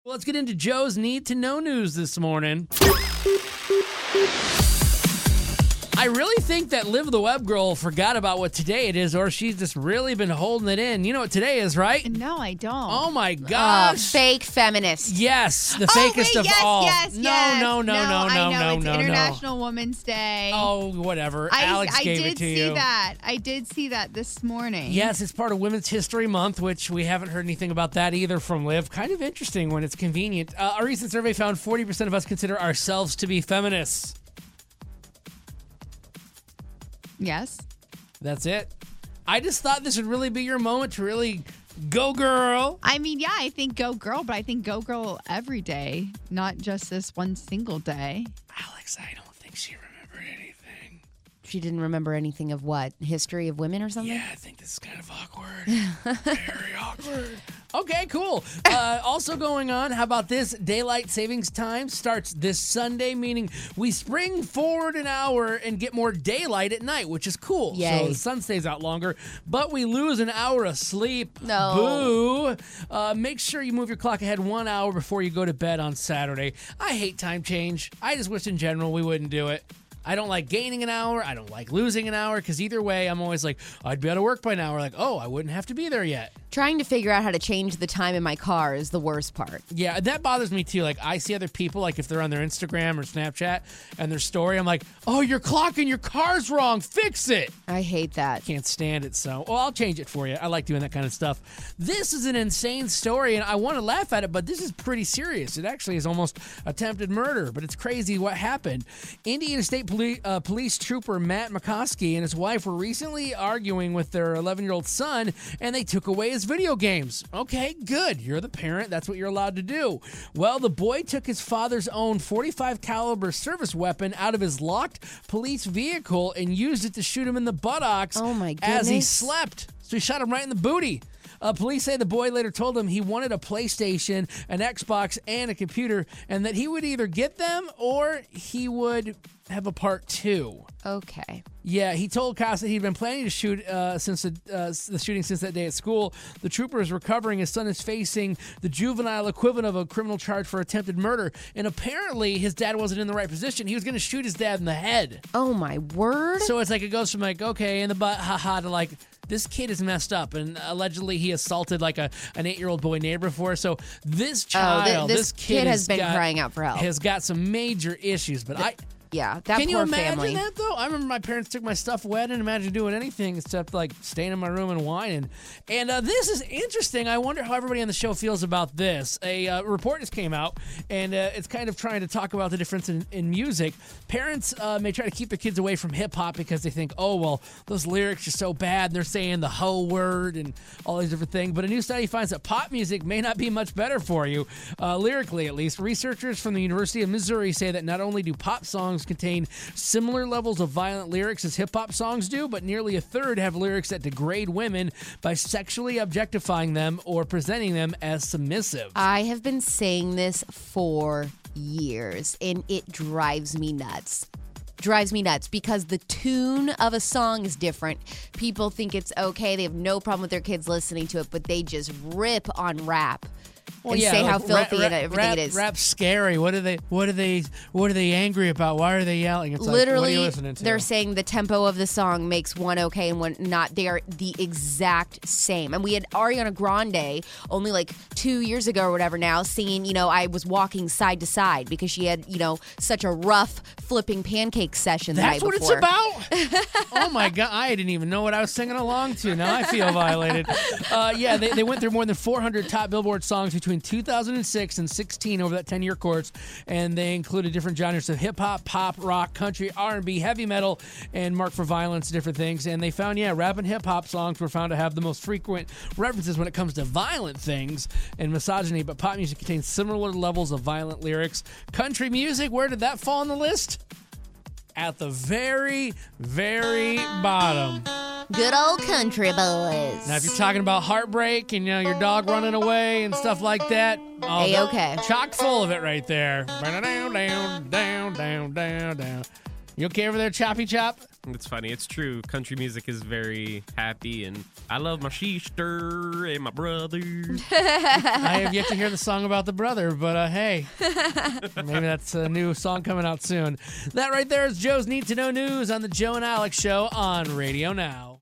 Well, let's get into Joe's Need to Know news this morning. I really think that Liv the Web Girl forgot about what today it is, or she's just really been holding it in. You know what today is, right? No, I don't. Oh, my gosh. Fake feminist. Yes, the fakest of all. Yes. No. It's International Women's Day. Oh, whatever. Alex gave it to you. I did see that this morning. Yes, it's part of Women's History Month, which we haven't heard anything about that either from Liv. Kind of interesting when it's convenient. A recent survey found 40% of us consider ourselves to be feminists. Yes. That's it. I just thought this would really be your moment to really go girl. I mean, yeah, I think go girl, but I think go girl every day, not just this one single day. Alex, I don't think she remembered anything. She didn't remember anything of what? History of women or something? Yeah, I think this is kind of awkward. Very awkward. Okay, cool. Also going on, how about this? Daylight savings time starts this Sunday, meaning we spring forward an hour and get more daylight at night, which is cool. Yay. So the sun stays out longer, but we lose an hour of sleep. No. Boo. Make sure you move your clock ahead 1 hour before you go to bed on Saturday. I hate time change. I just wish in general we wouldn't do it. I don't like gaining an hour. I don't like losing an hour because either way, I'm always like, I'd be out of work by now. Or like, oh, I wouldn't have to be there yet. Trying to figure out how to change the time in my car is the worst part. Yeah, that bothers me too. Like, I see other people, like if they're on their Instagram or Snapchat and their story, I'm like, oh, your clock in your car's wrong. Fix it. I hate that. Can't stand it. So, well, I'll change it for you. I like doing that kind of stuff. This is an insane story, and I want to laugh at it, but this is pretty serious. It actually is almost attempted murder, but it's crazy what happened. Indiana State Police Trooper Matt McCoskey and his wife were recently arguing with their 11-year-old son, and they took away his video games. Okay, good. You're the parent. That's what you're allowed to do. Well, the boy took his father's own .45 caliber service weapon out of his locked police vehicle and used it to shoot him in the buttocks. Oh my goodness. As he slept. So he shot him right in the booty. Police say the boy later told him he wanted a PlayStation, an Xbox, and a computer, and that he would either get them or he would have a part 2. Okay. Yeah, he told cops that he'd been planning to shoot since the shooting since that day at school. The trooper is recovering. His son is facing the juvenile equivalent of a criminal charge for attempted murder. And apparently his dad wasn't in the right position. He was going to shoot his dad in the head. Oh, my word. So it's like it goes from like, okay, in the butt, haha, to like, this kid is messed up. And allegedly he assaulted like an 8-year-old boy neighbor before. So this child, this kid has been crying out for help. Has got some major issues. But Yeah, that Can you poor imagine family. that, though? I remember my parents took my stuff away. I didn't imagine doing anything except, like, staying in my room and whining. And this is interesting. I wonder how everybody on the show feels about this. A report just came out, and it's kind of trying to talk about the difference in music. Parents may try to keep their kids away from hip-hop because they think, oh, well, those lyrics are so bad. They're saying the hoe word and all these different things. But a new study finds that pop music may not be much better for you, lyrically at least. Researchers from the University of Missouri say that not only do pop songs contain similar levels of violent lyrics as hip-hop songs do, but nearly a third have lyrics that degrade women by sexually objectifying them or presenting them as submissive. I have been saying this for years, and it drives me nuts. Because the tune of a song is different. People think it's okay. They have no problem with their kids listening to it, but they just rip on rap. Well, and say how filthy and everything it is. Rap's scary. What are they angry about? Why are they yelling? It's literally, like, what are you listening to? They're saying the tempo of the song makes one okay and one not. They are the exact same. And we had Ariana Grande only like 2 years ago or whatever now singing, I was walking side to side because she had, such a rough flipping pancake session the night before. That's what it's about? Oh my God. I didn't even know what I was singing along to. Now I feel violated. Yeah, they went through more than 400 top Billboard songs between 2006 and 16 over that 10-year course, and they included different genres of hip-hop, pop, rock, country, R&B, heavy metal, and marked for violence, different things. And they found, rap and hip-hop songs were found to have the most frequent references when it comes to violent things and misogyny, but pop music contains similar levels of violent lyrics. Country music, where did that fall on the list? At the very, very bottom. Good old country boys. Now, if you're talking about heartbreak and, your dog running away and stuff like that, A-okay. Chock full of it right there. Down, down, down, down, down, down. You okay over there, Choppy Chop? It's funny. It's true. Country music is very happy, and I love my sister and my brother. I have yet to hear the song about the brother, but hey, maybe that's a new song coming out soon. That right there is Joe's Need to Know News on the Joe and Alex Show on Radio Now.